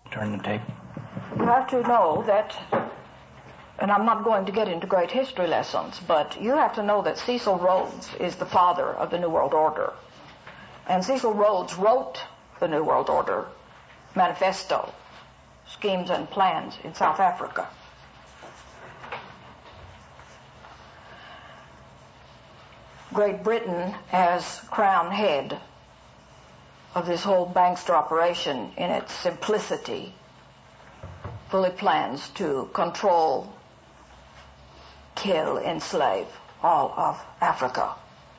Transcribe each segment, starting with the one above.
Turn the tape. You have to know that, and I'm not going to get into great history lessons, but you have to know that Cecil Rhodes is the father of the New World Order. And Cecil Rhodes wrote the New World Order manifesto, schemes and plans in South Africa. Great Britain, as crown head of this whole bankster operation in its simplicity, fully plans to control, kill, enslave all of Africa.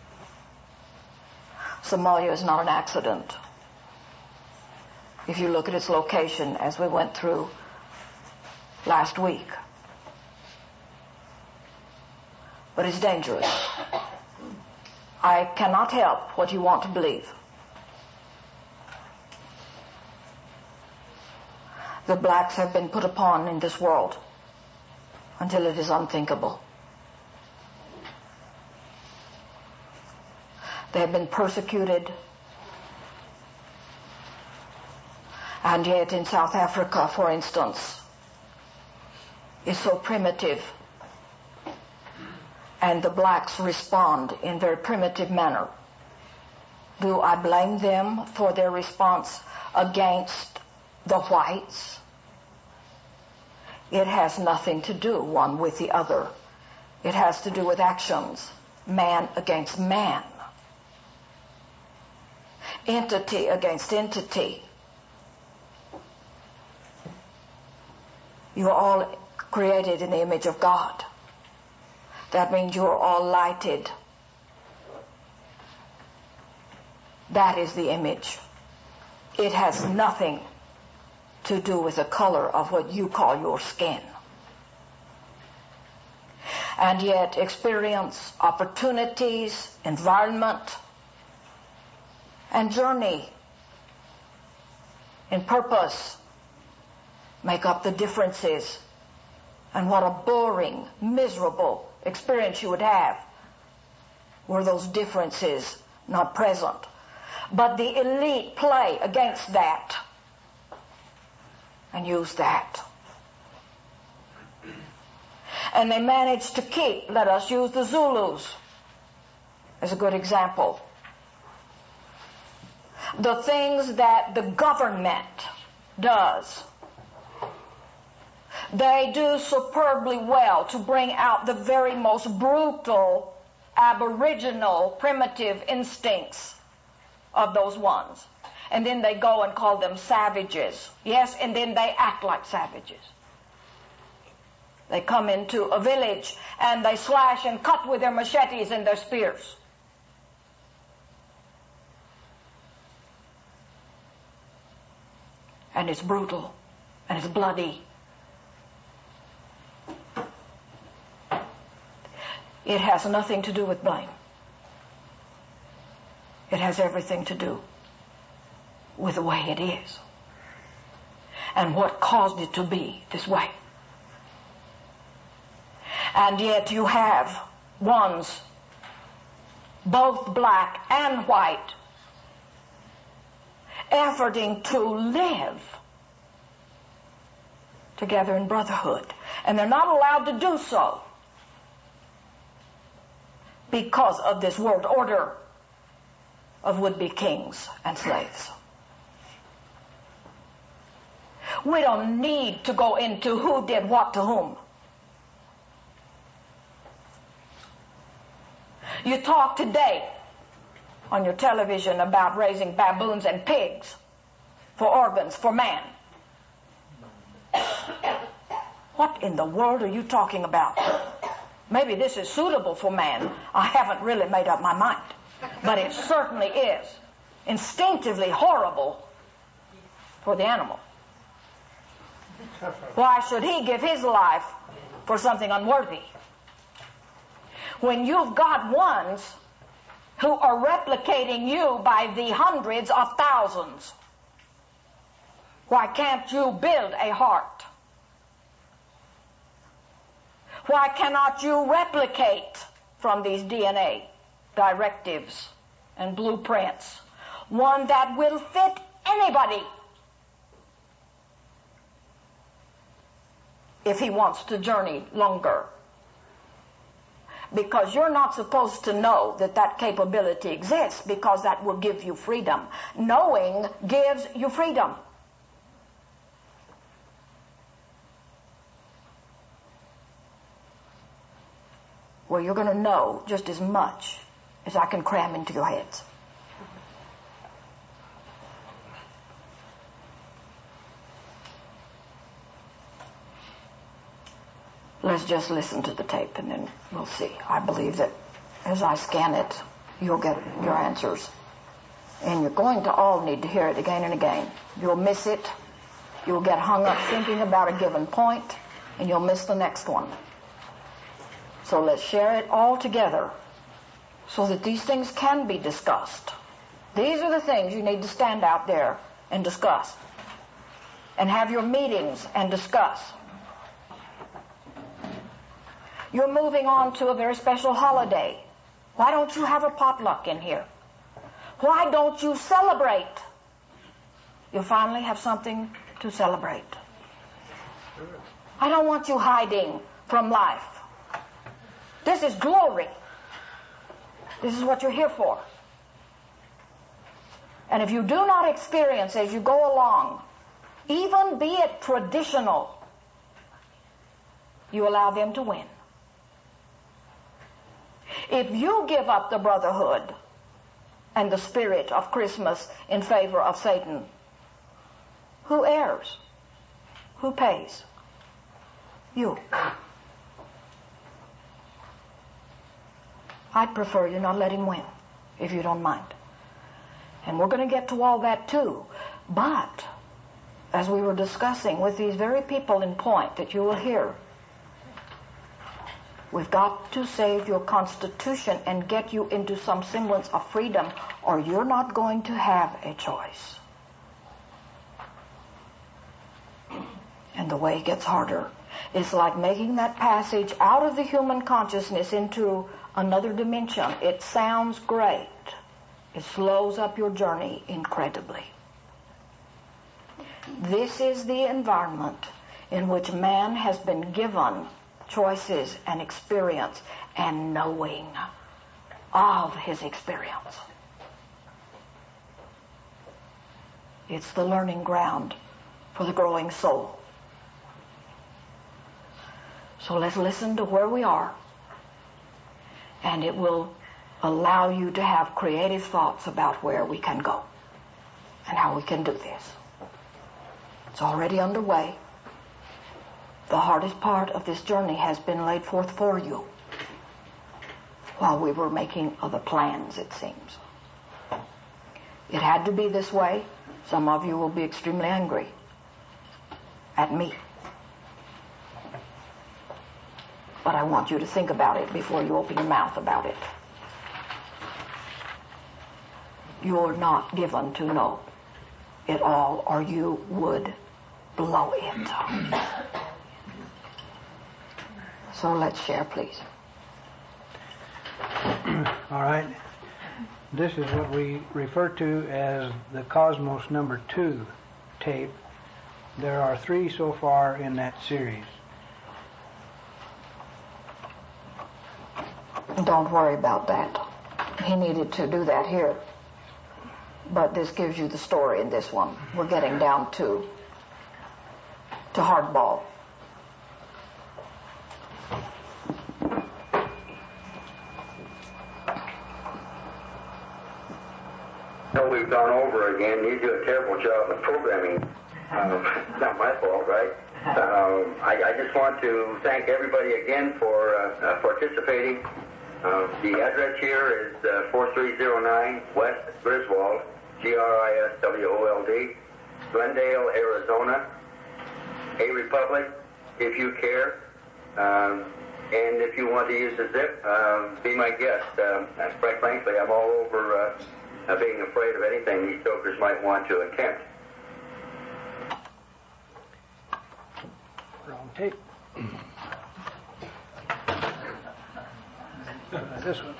Somalia is not an accident. If you look at its location as we went through last week. But it's dangerous. I cannot help what you want to believe. The blacks have been put upon in this world until it is unthinkable. They have been persecuted, and yet in South Africa, for instance, is so primitive, and the blacks respond in very primitive manner. Do I blame them for their response against the whites? It has nothing to do one with the other. It has to do with actions, man against man, entity against entity. You are all created in the image of God. That means you are all lighted. That is the image. It has nothing to do with the color of what you call your skin. And yet experience, opportunities, environment, and journey in purpose make up the differences. And what a boring, miserable experience you would have were those differences not present. But the elite play against that and use that. And they manage to keep, let us use the Zulus as a good example, the things that the government does. They do superbly well to bring out the very most brutal, aboriginal, primitive instincts of those ones. And then they go and call them savages. Yes, and then they act like savages. They come into a village and they slash and cut with their machetes and their spears. And it's brutal and it's bloody. It has nothing to do with blame. It has everything to do with the way it is and what caused it to be this way. And yet you have ones, both black and white, efforting to live together in brotherhood. And they're not allowed to do so because of this world order of would-be kings and slaves. We don't need to go into who did what to whom. You talk today on your television about raising baboons and pigs for organs for man. What in the world are you talking about? Maybe this is suitable for man. I haven't really made up my mind. But it certainly is instinctively horrible for the animal. Why should he give his life for something unworthy? When you've got ones who are replicating you by the hundreds of thousands, why can't you build a heart? Why cannot you replicate from these DNA directives and blueprints one that will fit anybody? if he wants to journey longer. Because you're not supposed to know that that capability exists, because that will give you freedom. Knowing gives you freedom. Well, you're going to know just as much as I can cram into your heads. Let's just listen to the tape and then we'll see. I believe that as I scan it, you'll get your answers. And you're going to all need to hear it again and again. You'll miss it. You'll get hung up thinking about a given point, and you'll miss the next one. So let's share it all together so that these things can be discussed. These are the things you need to stand out there and discuss. And have your meetings and discuss. You're moving on to a very special holiday. Why don't you have a potluck in here? Why don't you celebrate? You'll finally have something to celebrate. I don't want you hiding from life. This is glory. This is what you're here for. And if you do not experience as you go along, even be it traditional, you allow them to win. If you give up the brotherhood and the spirit of Christmas in favor of Satan, who heirs? Who pays? You. I'd prefer you not let him win, if you don't mind. And we're going to get to all that too. But, as we were discussing with these very people in point that you will hear, we've got to save your constitution and get you into some semblance of freedom, or you're not going to have a choice. And the way gets harder. It's like making that passage out of the human consciousness into another dimension. It sounds great. It slows up your journey incredibly. This is the environment in which man has been given choices and experience and knowing of his experience. It's the learning ground for the growing soul. So let's listen to where we are, and it will allow you to have creative thoughts about where we can go and how we can do this. It's already underway. The hardest part of this journey has been laid forth for you while we were making other plans, it seems. It had to be this way. Some of you will be extremely angry at me. But I want you to think about it before you open your mouth about it. You're not given to know it all, or you would blow it. So let's share, please. All right. This is what we refer to as the Cosmos number 2 tape. There are 3 so far in that series. Don't worry about that. He needed to do that here. But this gives you the story in this one. We're getting down to hardball. We've gone over again. You do a terrible job of programming. It's not my fault, right? I just want to thank everybody again for participating. The address here is 4309 West Griswold, Griswold, Glendale, Arizona. A Republic, if you care. And if you want to use the zip, be my guest. Quite frankly, I'm all over being afraid of anything these jokers might want to attempt. Wrong tape. This one.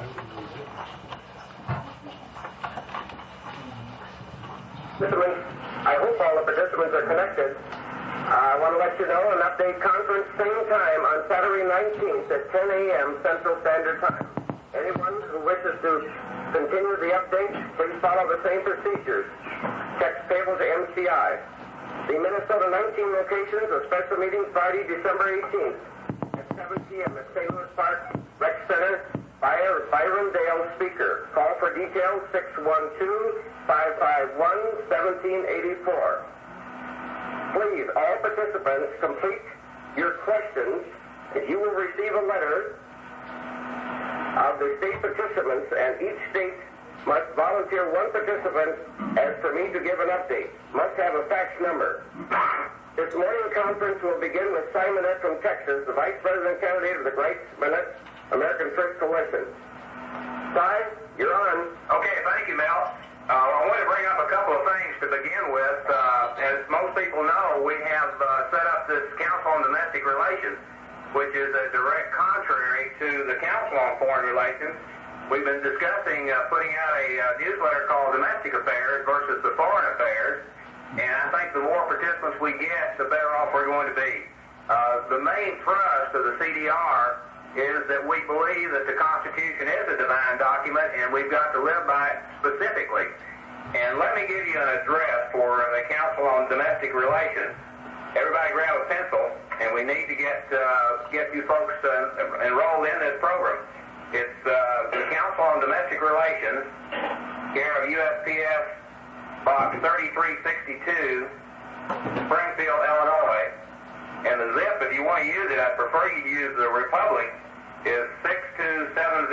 Mr. Ring. I hope all the participants are connected. I want to let you know an update conference same time on Saturday 19th at 10 a.m. Central Standard Time. Anyone who wishes to continue the update, please follow the same procedures. Checks payable to MCI. The Minnesota 19 locations of special meeting Friday, December 18th at 7 p.m. at St. Louis Park Rec Center. Byron Dale speaker. Call for details 612-551-1784. Please, all participants, complete your questions. You will receive a letter of the state participants, and each state must volunteer one participant as for me to give an update. Must have a fax number. This morning conference will begin with Simonette from Texas, the Vice President candidate of the Great Minette American First Coalition. Si, you're on. Okay, thank you, Mel. I want to bring up a couple of things to begin with. As most people know, we have set up this Council on Domestic Relations, which is a direct contrary to the Council on Foreign Relations. We've been discussing putting out a newsletter called Domestic Affairs versus the Foreign Affairs, and I think the more participants we get, the better off we're going to be. The main thrust of the CDR is that we believe that the Constitution is a divine document, and we've got to live by it specifically. And let me give you an address for the Council on Domestic Relations. Everybody grab a pencil, and we need to get you folks enrolled in this program. It's the Council on Domestic Relations, care of USPS, Box 3362, Springfield, Illinois. And the zip, if you want to use it, I'd prefer you use the Republic, is 62708.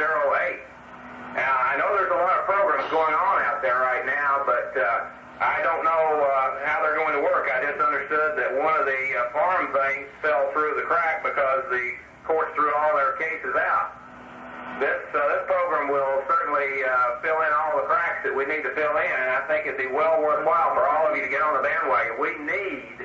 Now, I know there's a lot of programs going on out there right now, but I don't know how they're going to work. I just understood that one of the farm things fell through the crack because the courts threw all their cases out. This program will certainly fill in all the cracks that we need to fill in, and I think it'd be well worthwhile for all of you to get on the bandwagon. We need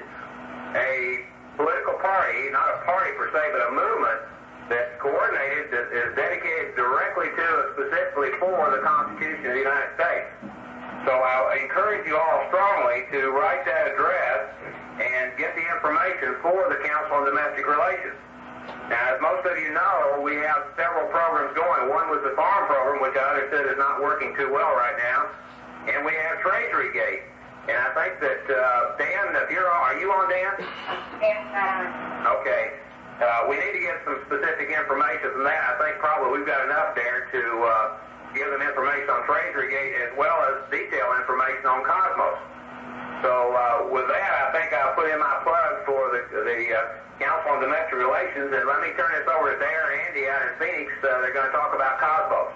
a political party, not a party per se, but a movement that's coordinated, that is dedicated directly to and specifically for the Constitution of the United States. So I encourage you all strongly to write that address and get the information for the Council on Domestic Relations. Now, as most of you know, we have several programs going. One was the farm program, which I understood is not working too well right now, and we have Treasury Gate. And I think that, Dan, if are you on, Dan? Yes, Okay. We need to get some specific information from that. I think probably we've got enough there to give them information on Treasury Gate as well as detailed information on Cosmos. So with that, I think I'll put in my plug for the Council on Domestic Relations, and let me turn this over to Dare and Andy out in Phoenix. They're going to talk about Cosmos.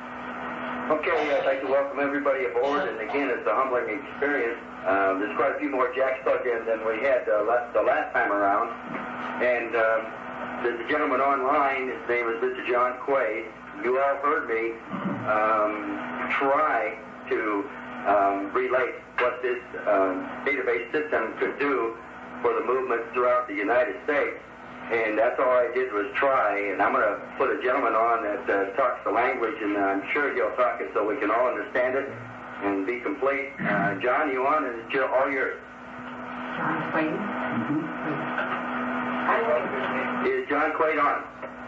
Okay, I'd like to welcome everybody aboard, and again, it's a humbling experience. There's quite a few more jacks plugged in than we had the last time around, and there's a gentleman online. His name is Mr. John Quaid. You all heard me try to relate what this database system could do for the movements throughout the United States. And that's all I did was try, and I'm going to put a gentleman on that talks the language, and I'm sure he'll talk it so we can all understand it and be complete. John, you on? And it's all yours. John Quaid. Is John Quaid on?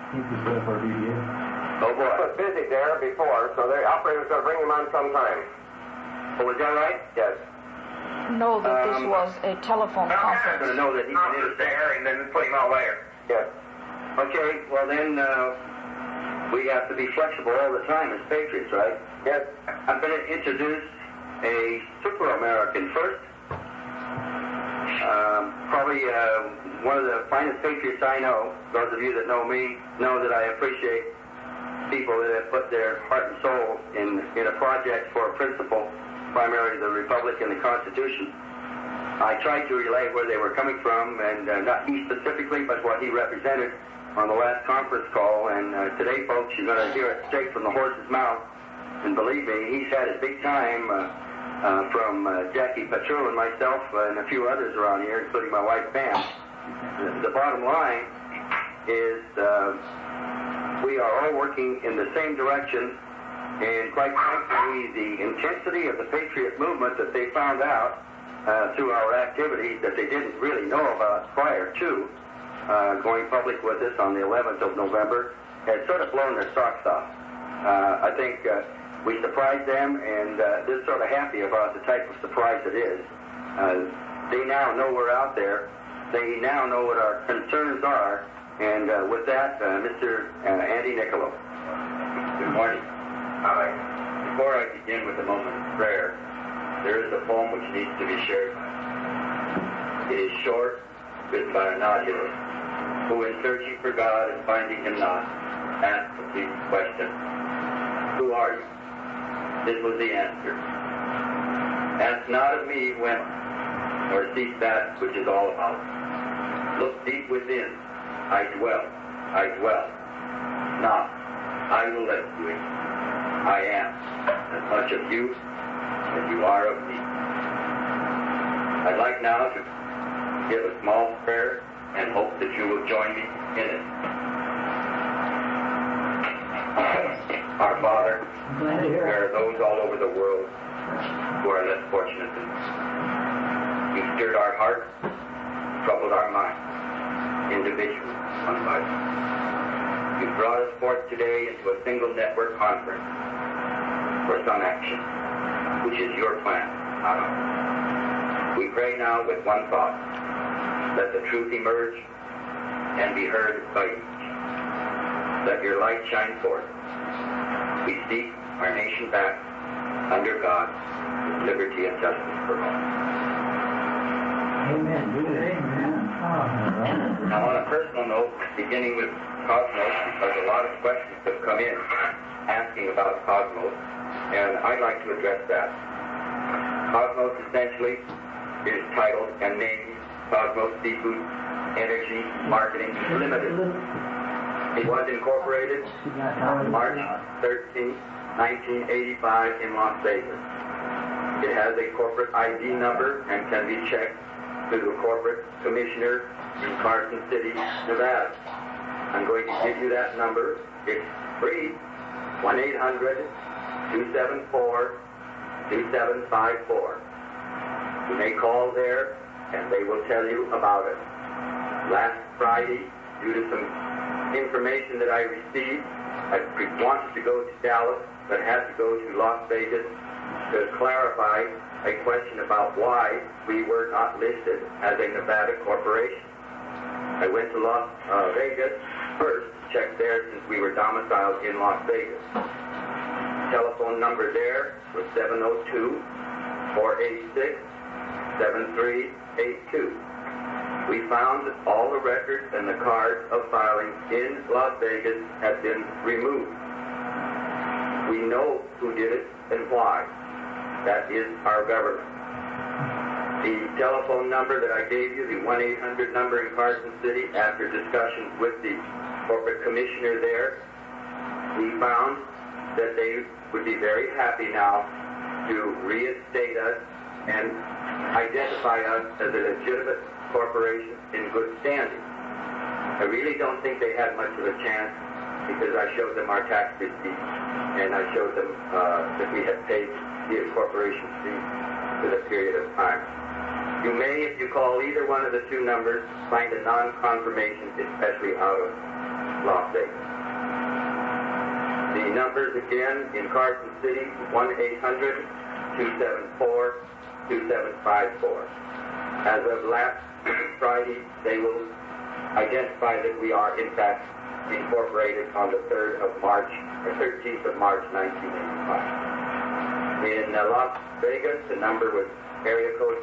Oh, boy. He was busy there before, so the operator's going to bring him on sometime. Oh, is that right? Yes. Know that this was a telephone I'm conference. going to know that he can Conference there, and then put him on later. Yes. Okay, well then, we have to be flexible all the time as patriots, right? Yes. I'm going to introduce a super American first. Probably one of the finest patriots I know. Those of you that know me know that I appreciate people that have put their heart and soul in a project for a principle, primarily the Republic and the Constitution. I tried to relay where they were coming from, and not he specifically, but what he represented on the last conference call. And today, folks, you're going to hear it straight from the horse's mouth. And believe me, he's had a big time from Jackie Patrou and myself and a few others around here, including my wife, Pam. The bottom line is we are all working in the same direction, and quite frankly, the intensity of the Patriot movement that they found out through our activities that they didn't really know about prior to going public with us on the 11th of November had sort of blown their socks off. I think we surprised them, and they're sort of happy about the type of surprise it is. They now know we're out there. They now know what our concerns are. And with that, Mr. Andy Nicolo. Good morning. Before I begin with a moment of prayer, there is a poem which needs to be shared. It is short, written by a nodulist, who in searching for God and finding him not, asked the pleasing question, "Who are you?" This was the answer. "Ask not of me when, nor seek that which is all about. Look deep within. I dwell. Knock. I will let you in. I am as much of you as you are of me." I'd like now to give a small prayer and hope that you will join me in it. Our Father, there are those all over the world who are less fortunate than us. You've stirred our hearts, troubled our minds, individually, one by one. You've brought us forth today into a single network conference for some action, which is your plan, not ours. We pray now with one thought. Let the truth emerge and be heard by each. Let your light shine forth. We seek our nation back under God with liberty and justice for all. Amen. Amen. Now, on a personal note, beginning with Cosmos, because a lot of questions have come in asking about Cosmos, and I'd like to address that. Cosmos essentially is titled and named Cosmos Seafood Energy Marketing Limited. It was incorporated March 13, 1985 in Las Vegas. It has a corporate ID number and can be checked through the corporate commissioner in Carson City, Nevada. I'm going to give you that number. It's free, 1-800-274-2754. You may call there and they will tell you about it. Last Friday, due to some information that I received, I wanted to go to Dallas, but had to go to Las Vegas to clarify a question about why we were not listed as a Nevada corporation. I went to Las Vegas first, checked there since we were domiciled in Las Vegas. Telephone number there was 702-486-7382. We found that all the records and the cards of filing in Las Vegas had been removed. We know who did it and why. That is our government. The telephone number that I gave you, the 1-800 number in Carson City, after discussions with the corporate commissioner there, we found that they would be very happy now to reinstate us and identify us as a legitimate corporation in good standing. I really don't think they had much of a chance because I showed them our tax receipts and I showed them that we had paid the incorporation fee for the period of time. You may, if you call either one of the two numbers, find a non-confirmation, especially out of Las Vegas. The numbers again in Carson City, 1-800-274-2754. As of last Friday, they will identify that we are in fact incorporated on the 13th of March, 1985. In Las Vegas, the number was area code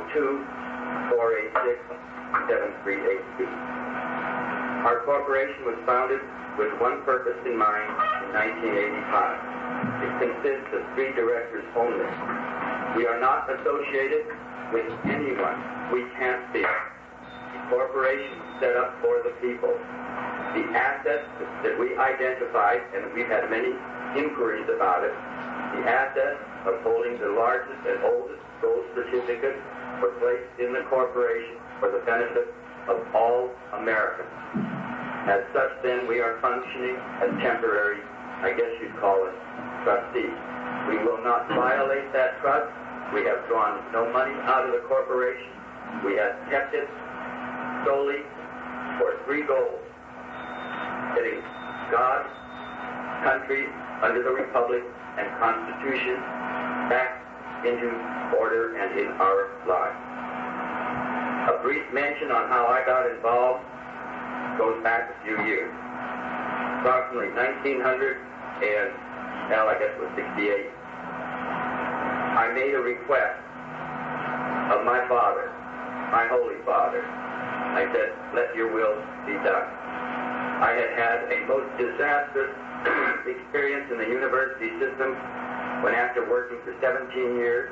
702-486-7382. Our corporation was founded with one purpose in mind in 1985. It consists of 3 directors only. We are not associated with anyone. We can't be. The corporation was set up for the people. The assets that we identified, and we've had many inquiries about it, the assets of holding the largest and oldest gold certificate were placed in the corporation for the benefit of all Americans. As such, then, we are functioning as temporary, I guess you'd call it, trustees. We will not violate that trust, We have drawn no money out of the corporation. We have kept it solely for three goals: getting God, country under the Republic, and Constitution back into order and in our lives. A brief mention on how I got involved goes back a few years. Approximately 1900 and, well, I guess it was 68. I made a request of my father, my Holy Father. I said, let your will be done. I had had a most disastrous experience in the university system when, after working for 17 years,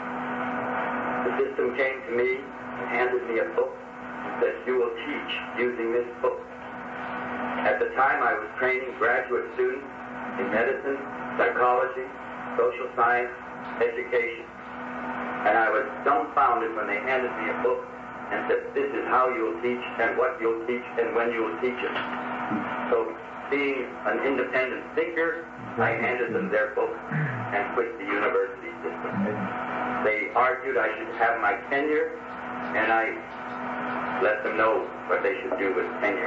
the system came to me and handed me a book that you will teach using this book. At the time, I was training graduate students in medicine, psychology, social science, education. And I was dumbfounded when they handed me a book and said, this is how you'll teach and what you'll teach and when you'll teach it. So, being an independent thinker, I handed them their book and quit the university system. They argued I should have my tenure, and I let them know what they should do with tenure.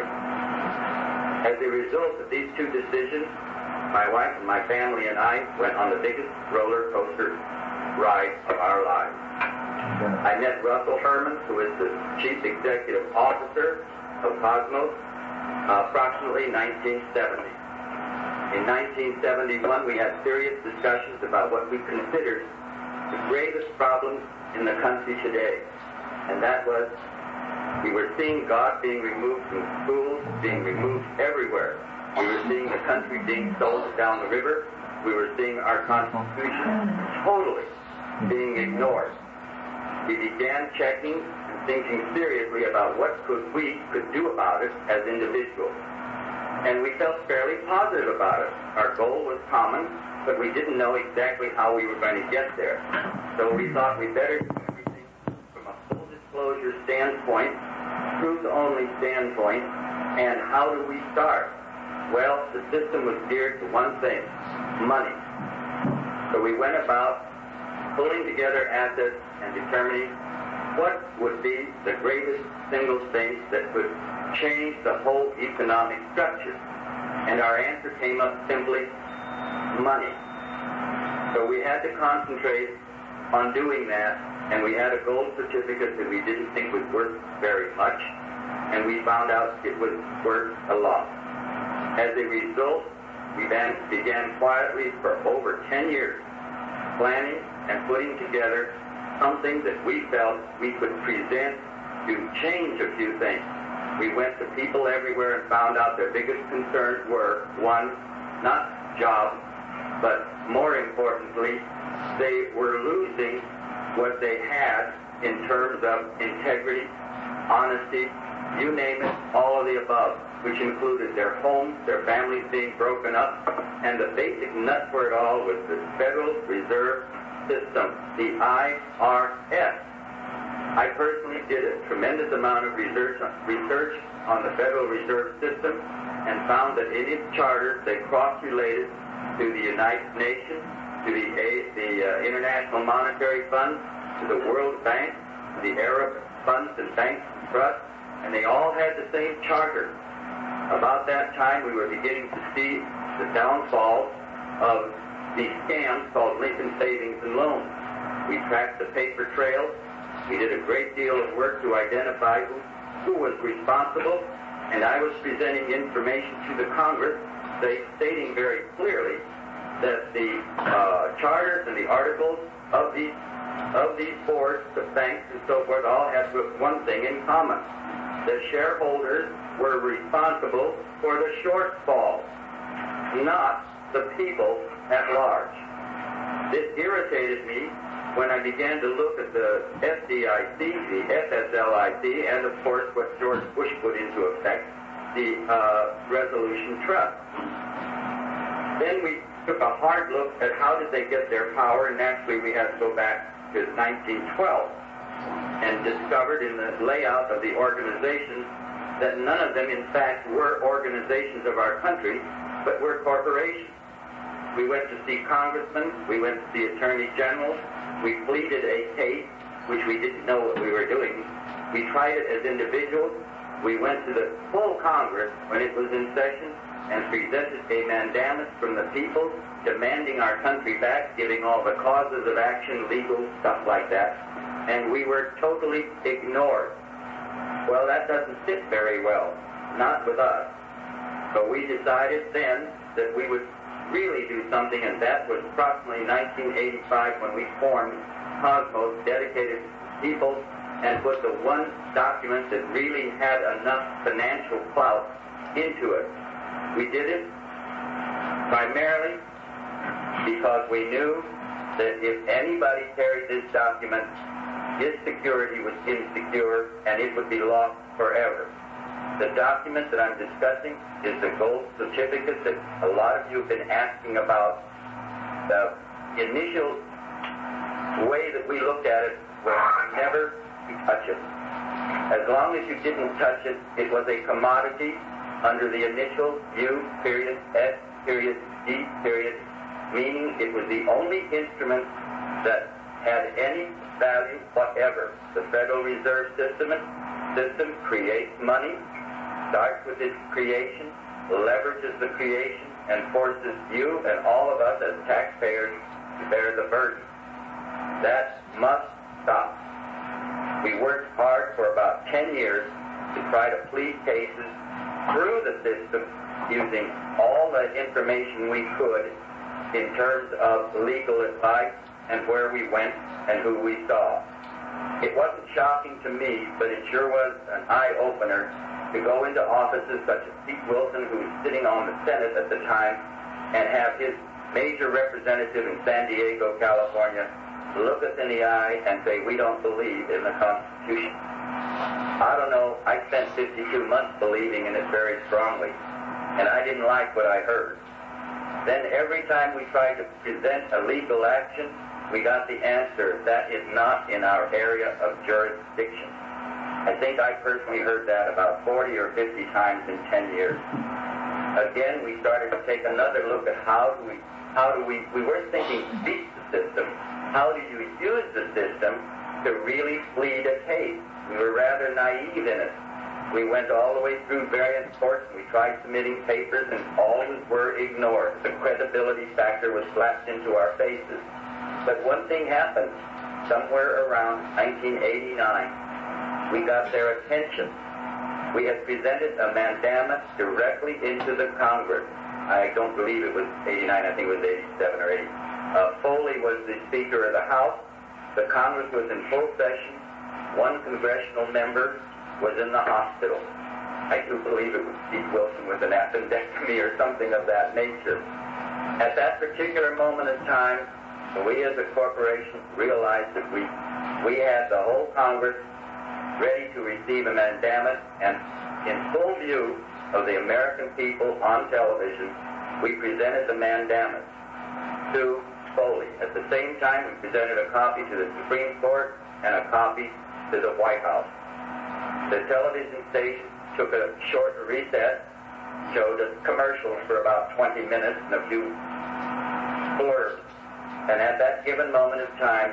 As a result of these two decisions, my wife and my family and I went on the biggest roller coaster ride of our lives. I met Russell Herman, who is the Chief Executive Officer of Cosmos, approximately 1970. In 1971, we had serious discussions about what we considered the greatest problem in the country today, and that was we were seeing God being removed from schools, being removed everywhere. We were seeing the country being sold down the river. We were seeing our Constitution totally being ignored. We began checking and thinking seriously about what we could do about it as individuals. And we felt fairly positive about it. Our goal was common, but we didn't know exactly how we were going to get there. So we thought we better do everything from a full disclosure standpoint, truth-only standpoint, and how do we start? Well, the system was geared to one thing: money. So we went about pulling together assets and determining what would be the greatest single thing that could change the whole economic structure. And our answer came up simply: money. So we had to concentrate on doing that, and we had a gold certificate that we didn't think was worth very much, and we found out it was worth a lot. As a result, we then began quietly for over 10 years planning and putting together something that we felt we could present to change a few things. We went to people everywhere and found out their biggest concerns were, one, not jobs, but more importantly, they were losing what they had in terms of integrity, honesty, you name it, all of the above, which included their homes, their families being broken up, and the basic nut for it all was the Federal Reserve System, the IRS. I personally did a tremendous amount of research on the Federal Reserve System and found that in its charter they cross-related to the United Nations, to the International Monetary Fund, to the World Bank, the Arab funds and banks and trusts, and they all had the same charter. About that time, we were beginning to see the downfall of these scams called Lincoln Savings and Loans. We tracked the paper trail. We did a great deal of work to identify who was responsible, and I was presenting information to the Congress stating very clearly that the charters and the articles of these boards, the banks and so forth, all had one thing in common. The shareholders were responsible for the shortfall, not the people at large. This irritated me when I began to look at the FDIC, the FSLIC, and of course what George Bush put into effect, the Resolution Trust. Then we took a hard look at how did they get their power, and naturally we had to go back to 1912 and discovered in the layout of the organizations that none of them in fact were organizations of our country, but were corporations. We went to see congressmen, we went to see attorney generals, We pleaded a case, which we didn't know what we were doing. We tried it as individuals. We went to the full Congress when it was in session and presented a mandamus from the people demanding our country back, giving all the causes of action, legal stuff like that, and we were totally ignored. Well, that doesn't sit very well, not with us. So we decided then that we would really do something, and that was approximately 1985 when we formed Cosmos, dedicated people, and put the one document that really had enough financial clout into it. We did it primarily because we knew that if anybody carried this document, his security was insecure and it would be lost forever. The document that I'm discussing is the gold certificate that a lot of you have been asking about. The initial way that we looked at it was never to touch it. As long as you didn't touch it, it was a commodity under the initial U period S period D period, meaning it was the only instrument that had any value whatever. The Federal Reserve System creates money, starts with its creation, leverages the creation, and forces you and all of us as taxpayers to bear the burden. That must stop. We worked hard for about 10 years to try to plead cases through the system using all the information we could in terms of legal advice and where we went and who we saw. It wasn't shocking to me, but it sure was an eye-opener to go into offices such as Pete Wilson, who was sitting on the Senate at the time, and have his major representative in San Diego, California, look us in the eye and say, we don't believe in the Constitution. I don't know, I spent 52 months believing in it very strongly, and I didn't like what I heard. Then every time we tried to present a legal action, we got the answer, that is not in our area of jurisdiction. I think I personally heard that about 40 or 50 times in 10 years. Again, we started to take another look at we weren't thinking beat the system. How do you use the system to really plead a case? We were rather naive in it. We went all the way through various courts, and we tried submitting papers, and all were ignored. The credibility factor was slapped into our faces. But one thing happened. Somewhere around 1989, we got their attention. We had presented a mandamus directly into the Congress. I don't believe it was 89, I think it was 87 or 80. Foley was the Speaker of the House. The Congress was in full session. One congressional member was in the hospital. I do believe it was Pete Wilson with an appendectomy or something of that nature. At that particular moment in time, we as a corporation realized that we had the whole Congress ready to receive a mandamus, and in full view of the American people on television, we presented the mandamus to Foley. At the same time, we presented a copy to the Supreme Court and a copy to the White House. The television station took a short recess, showed us commercials for about 20 minutes and a few blurbs. And at that given moment of time,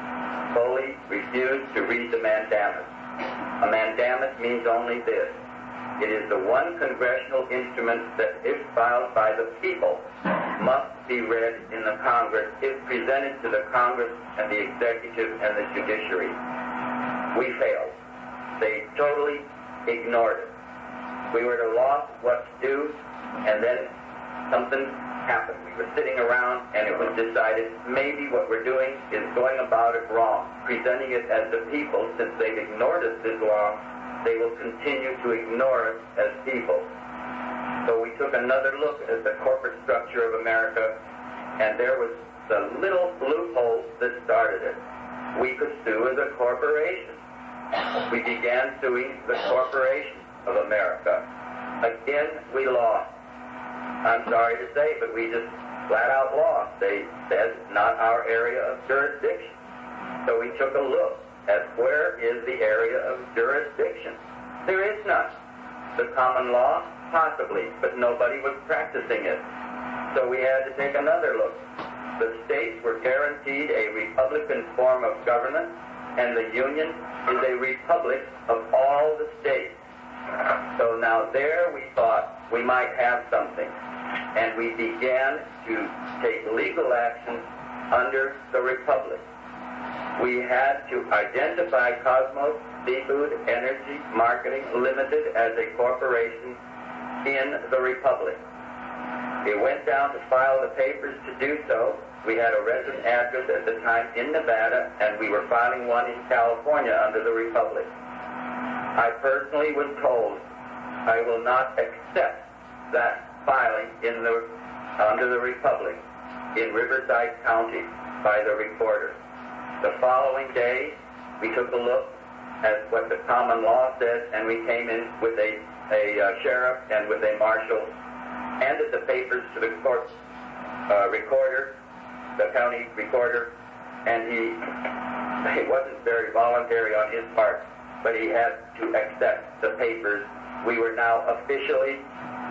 Foley refused to read the mandamus. A mandamus means only this. It is the one congressional instrument that, if filed by the people, must be read in the Congress, if presented to the Congress and the executive and the judiciary. We failed. They totally ignored it. We were at a loss of what to do, and then something happened. We were sitting around, and it was decided maybe what we're doing is going about it wrong, presenting it as the people. Since they've ignored us this long, they will continue to ignore us as people. So we took another look at the corporate structure of America, and there was the little loophole that started it. We could sue as a corporation. We began suing the corporation of America. Again, we lost. I'm sorry to say, but we just flat out lost. They said not our area of jurisdiction. So we took a look at where is the area of jurisdiction. There is none. The common law, possibly, but nobody was practicing it. So we had to take another look. The states were guaranteed a Republican form of government, and the Union is a republic of all the states. So now there we thought we might have something, and we began to take legal action under the republic. We had to identify Cosmos Seafood Energy Marketing Limited as a corporation in the republic. We went down to file the papers to do so. We had a resident address at the time in Nevada, and we were filing one in California under the republic. I personally was told I will not accept that filing under the republic in Riverside County by the recorder. The following day, we took a look at what the common law says, and we came in with a sheriff and with a marshal, handed the papers to the court recorder, the county recorder, and he wasn't very voluntary on his part, but he had to accept the papers. We were now officially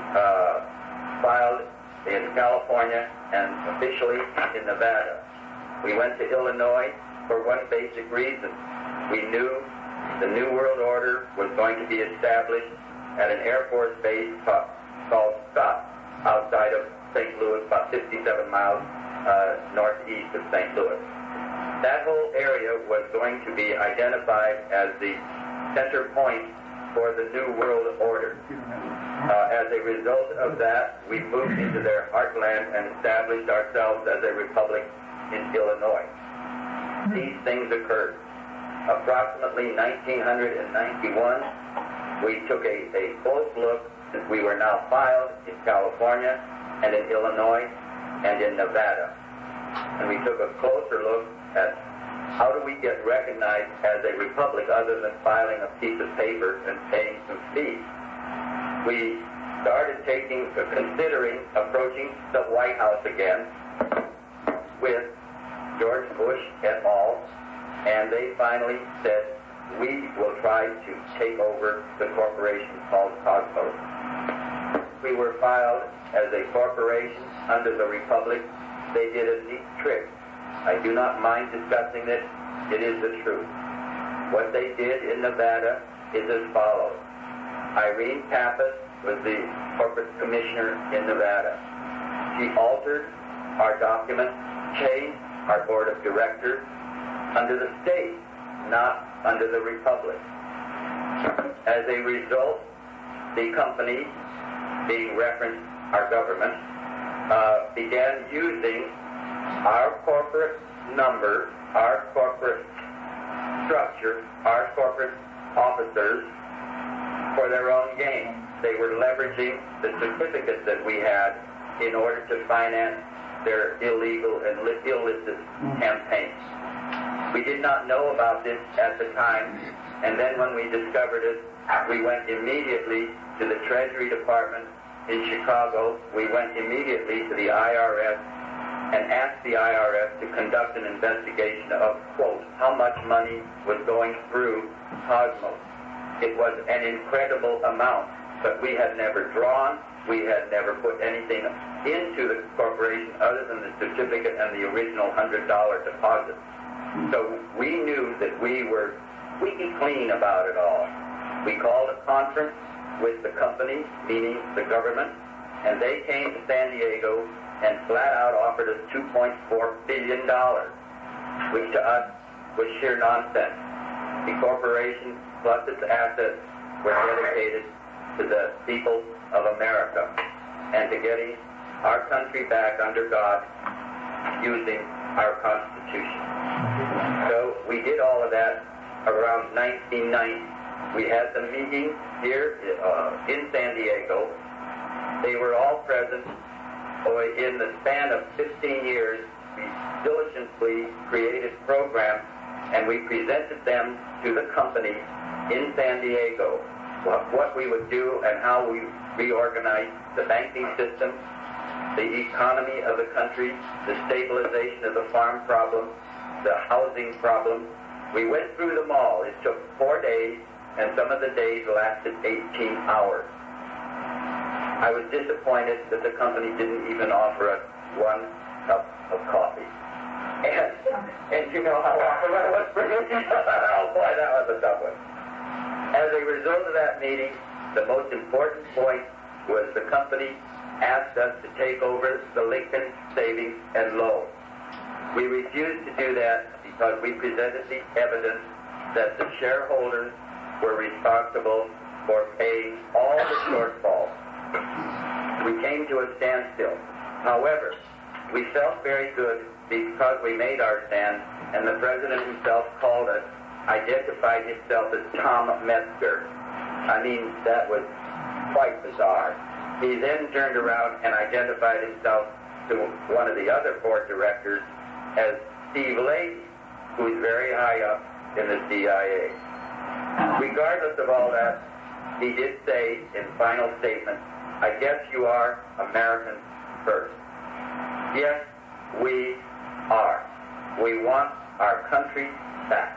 filed in California and officially in Nevada. We went to Illinois for one basic reason. We knew the New World Order was going to be established at an Air Force base called Scott, outside of St. Louis, about 57 miles northeast of St. Louis. That whole area was going to be identified as the center point for the New World Order. As a result of that, we moved into their heartland and established ourselves as a republic in Illinois. These things occurred. Approximately 1991, we took a close look, since we were now filed in California and in Illinois and in Nevada. And we took a closer look at how do we get recognized as a republic other than filing a piece of paper and paying some fees. We started considering approaching the White House again with George Bush et al., and they finally said, we will try to take over the corporation called Cosmos. We were filed as a corporation under the Republic. They did a neat trick. I do not mind discussing it. It is the truth. What they did in Nevada is as follows. Irene Pappas was the corporate commissioner in Nevada. She altered our documents, changed our board of directors under the state, not under the Republic. As a result, the company, being referenced our government, began using our corporate number, our corporate structure, our corporate officers for their own gain. They were leveraging the certificates that we had in order to finance their illegal and illicit campaigns. We did not know about this at the time, and then when we discovered it, we went immediately to the Treasury Department in Chicago. We went immediately to the IRS and asked the IRS to conduct an investigation of, quote, how much money was going through Cosmos. It was an incredible amount, but we had never drawn, we had never put anything into the corporation other than the certificate and the original $100 deposit. So we knew that we were squeaky clean about it all. We called a conference with the company, meaning the government, and they came to San Diego and flat out offered us $2.4 billion, which to us was sheer nonsense. The corporation plus its assets were dedicated to the people of America and to getting our country back under God using our Constitution. So we did all of that around 1990. We had the meeting here in San Diego. They were all present. In the span of 15 years, we diligently created programs, and we presented them to the company in San Diego, what we would do and how we reorganized the banking system, the economy of the country, the stabilization of the farm problem, the housing problem. We went through them all. It took 4 days, and some of the days lasted 18 hours. I was disappointed that the company didn't even offer us one cup of coffee. And you know how often that was for me? Oh boy, that was a tough one. As a result of that meeting, the most important point was the company asked us to take over the Lincoln Savings and Loan. We refused to do that because we presented the evidence that the shareholders were responsible for paying all the shortfalls. We came to a standstill. However, we felt very good because we made our stand, and the president himself called us, identified himself as Tom Metzger. I mean, that was quite bizarre. He then turned around and identified himself to one of the other board directors as Steve Leahy, who is very high up in the CIA. Regardless of all that, he did say in final statement, I guess you are Americans first. Yes, we are. We want our country back.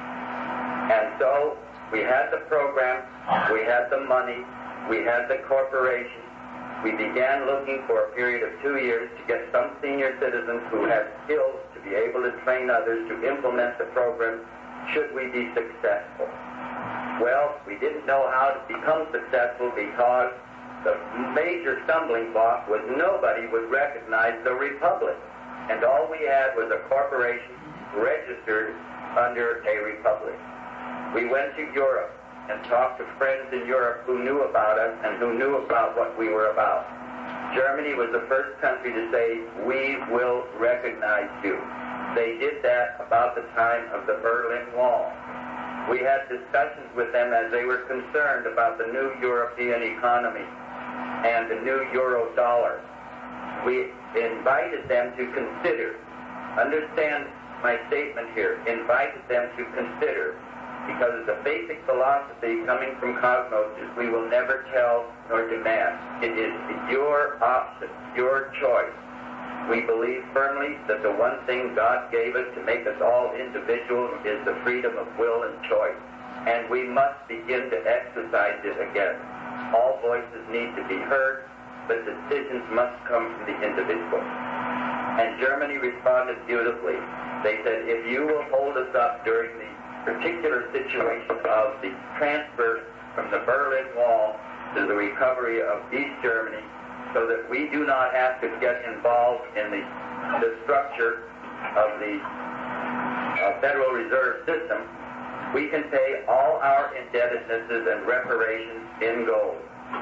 And so we had the program, we had the money, we had the corporation. We began looking for a period of 2 years to get some senior citizens who had skills to be able to train others to implement the program should we be successful. Well, we didn't know how to become successful because the major stumbling block was nobody would recognize the republic. And all we had was a corporation registered under a republic. We went to Europe and talked to friends in Europe who knew about us and who knew about what we were about. Germany was the first country to say, we will recognize you. They did that about the time of the Berlin Wall. We had discussions with them as they were concerned about the new European economy and the new euro dollar. We invited them to consider, understand my statement here, invited them to consider, because the basic philosophy coming from Cosmos is we will never tell nor demand. It is your option, your choice. We believe firmly that the one thing God gave us to make us all individuals is the freedom of will and choice. And we must begin to exercise it again. All voices need to be heard, but decisions must come from the individual. And Germany responded beautifully. They said, if you will hold us up during the particular situation of the transfer from the Berlin Wall to the recovery of East Germany, so that we do not have to get involved in the structure of the Federal Reserve System, we can pay all our indebtednesses and reparations in gold.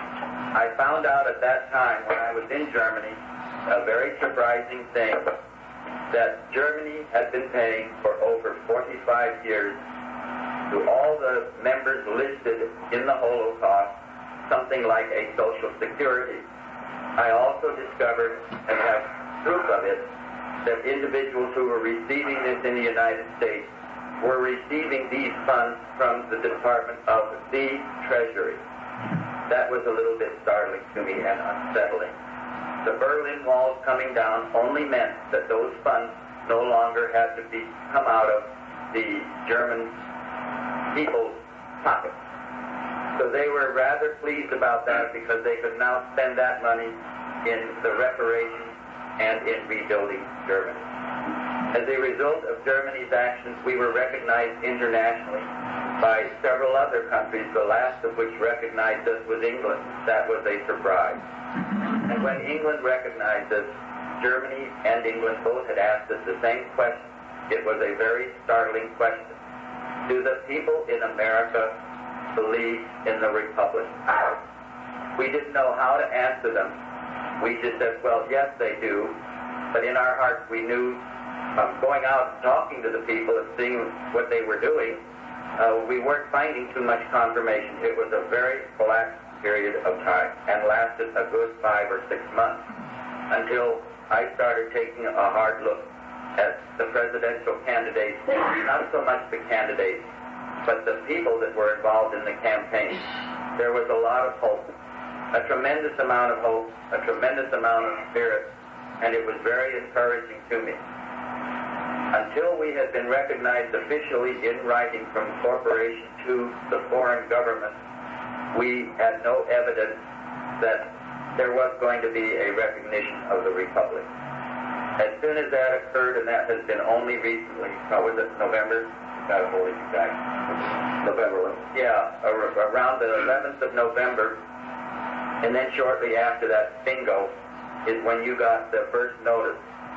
I found out at that time when I was in Germany a very surprising thing, that Germany had been paying for over 45 years to all the members listed in the Holocaust something like a Social Security. I also discovered, and have proof of it, that individuals who were receiving this in the United States were receiving these funds from the Department of the Treasury. That was a little bit startling to me and unsettling. The Berlin Wall coming down only meant that those funds no longer had to come out of the German people's pockets. So they were rather pleased about that because they could now spend that money in the reparation and in rebuilding Germany. As a result of Germany's actions, we were recognized internationally by several other countries, the last of which recognized us was England. That was a surprise. And when England recognized us, Germany and England both had asked us the same question. It was a very startling question. Do the people in America believe in the Republic? We didn't know how to answer them. We just said, well, yes, they do. But in our hearts, we knew going out and talking to the people and seeing what they were doing, we weren't finding too much confirmation. It was a very relaxed period of time and lasted a good 5 or 6 months until I started taking a hard look at the presidential candidates, not so much the candidates, but the people that were involved in the campaign. There was a lot of hope, a tremendous amount of hope, a tremendous amount of spirit, and it was very encouraging to me. Until we had been recognized officially in writing from corporation to the foreign government, we had no evidence that there was going to be a recognition of the Republic. As soon as that occurred, and that has been only recently, how was it, November? Got to hold it exact. November 11th. Yeah, around the 11th of November, and then shortly after that bingo is when you got the first notice.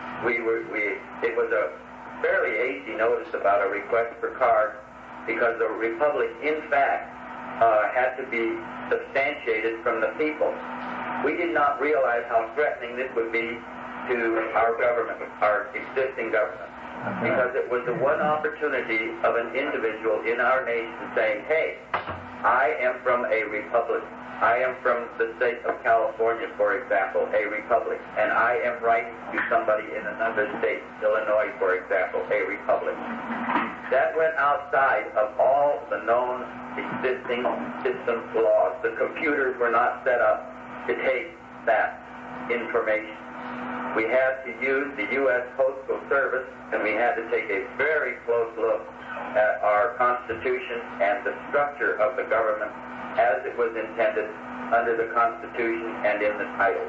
It was a fairly hasty notice about a request for cards because the Republic, in fact, had to be substantiated from the people. We did not realize how threatening this would be to our government, our existing government, because it was the one opportunity of an individual in our nation saying, hey, I am from a republic. I am from the state of California, for example, a republic, and I am writing to somebody in another state, Illinois, for example, a republic. That went outside of all the known existing system laws. The computers were not set up to take that information. We had to use the U.S. Postal Service, and we had to take a very close look at our Constitution and the structure of the government as it was intended under the Constitution and in the titles.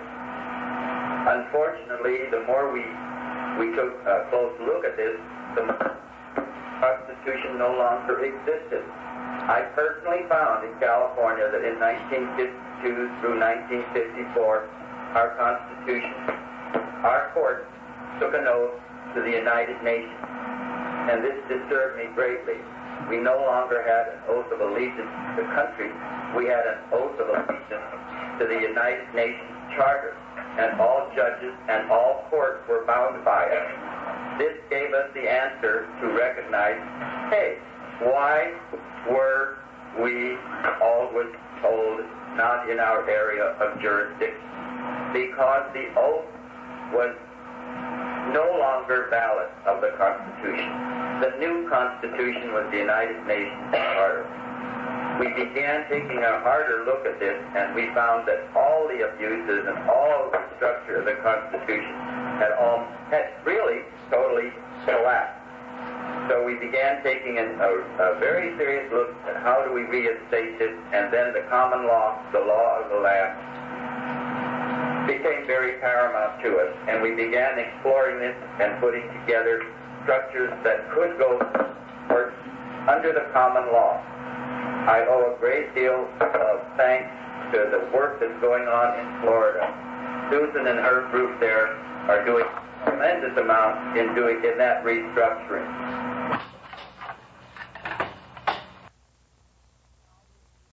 Unfortunately, the more we took a close look at this, the more the Constitution no longer existed. I personally found in California that in 1952 through 1954, our Constitution, our court took an oath to the United Nations, and this disturbed me greatly. We no longer had an oath of allegiance to the country. We had an oath of allegiance to the United Nations Charter, and all judges and all courts were bound by it. This gave us the answer to recognize, hey, why were we always told not in our area of jurisdiction? Because the oath was no longer valid of the Constitution. The new Constitution was the United Nations Charter. We began taking a harder look at this, and we found that all the abuses and all the structure of the Constitution had really totally collapsed. So we began taking a very serious look at how do we reinstate this, and then the common law, the law of the land, became very paramount to us, and we began exploring this and putting together structures that could go forward under the common law. I owe a great deal of thanks to the work that's going on in Florida. Susan and her group there are doing a tremendous amount in that restructuring.